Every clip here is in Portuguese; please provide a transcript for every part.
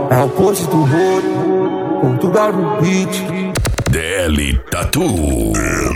É o post do Rolo, Portugal no beat. DL Tatu.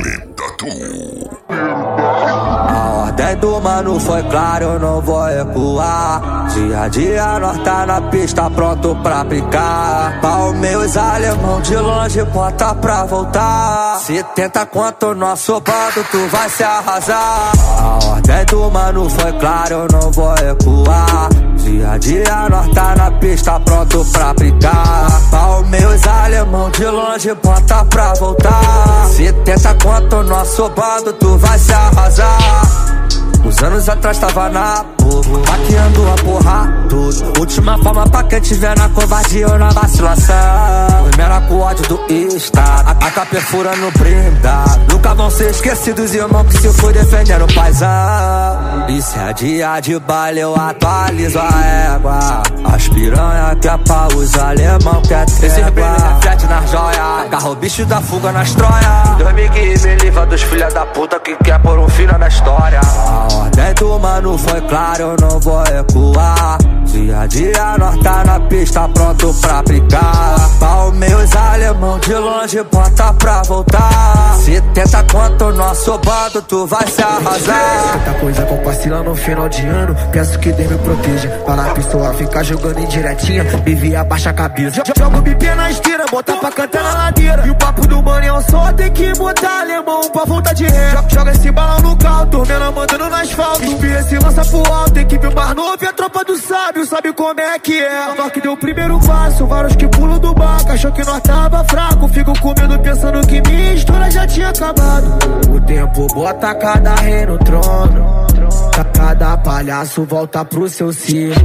A ordem do mano foi clara, eu não vou recuar. Dia a dia nós tá na pista, pronto pra aplicar. Palmeiras alemão de longe, bota pra voltar. 70 quanto nosso bando, tu vai se arrasar. A ordem do mano foi clara, eu não vou recuar. Dia a dia nós tá na pista, pronto pra aplicar. Palmeiras alemão de longe, bota pra voltar. 70 quanto nosso bando, tu vai se arrasar. Uns anos atrás tava na povo, maquiando a porra tudo. Última forma pra quem tiver na covardia ou na vacilação. Primeira com ódio do Estado, a tá perfurando blindado. Nunca vão ser esquecidos, irmão, que se foi defendendo o paizão. Isso é dia de baile, eu atualizo a égua. As piranha quer pau, os alemão quer trégua. Esses brilhos reflete nas joias, agarra o bicho da fuga nas troias. 2015 me livra dos filha da puta que quer pôr um fino na história. A ordem do mano foi clara, eu não vou recuar. Dia a dia nós tá na pista, pronto pra aplicar. Palmeiras alemão de longe, bota pra voltar. 70 quanto nosso bando, tu vai se arrasar. Tanta coisa compartilha no final de ano, peço que Deus me proteja. Para a pessoa ficar jogando indiretinha, me via baixa a cabeça. Joga o bipê na esteira, bota pra cantar na ladeira. E o papo do mano é um só, tem que botar alemão pra volta de ré. Joga esse balão no carro, tormenta mandando no asfalto. Inspira se lança pro alto, equipe mais novo e a tropa do sábio sabe como é que é. Nós que deu o primeiro passo, vários que pulam do barco, achou que nós tava fraco. Fico com medo pensando que minha história já tinha acabado. O tempo bota cada rei no trono, cada palhaço volta pro seu circo.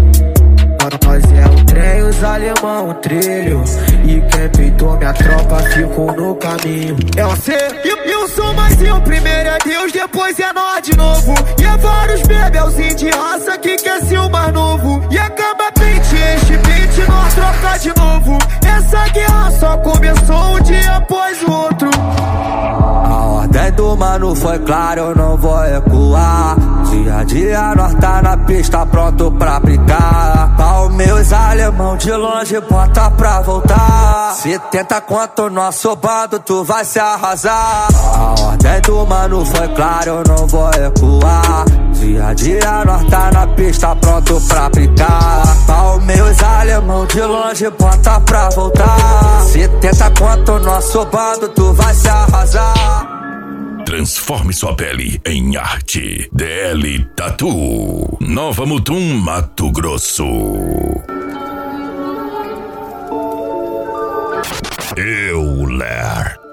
Nós é o trem, os alemão o trilho. E quem peitou minha tropa ficou no caminho. É você e eu sou mais eu. Primeiro é Deus, depois é nós de novo. E é vários bebelzinhos de raça que quer ser o mais novo. E acaba pente, enche pente, nós troca de novo. Essa guerra só começou um dia após o outro. A ordem do mano foi clara, eu não vou recuar. Dia a dia nós tá na pista, pronto pra aplicar. Palmeiras alemão de longe, bota pra voltar. 70 quanto nosso bando, tu vai se arrasar. A ordem do mano foi clara, eu não vou recuar. Dia a dia nós tá na pista, pronto pra aplicar. Palmeiras alemão de longe, bota pra voltar. 70 quanto nosso bando, tu vai se arrasar. Transforme sua pele em arte. DL Tatu. Nova Mutum, Mato Grosso. Euler.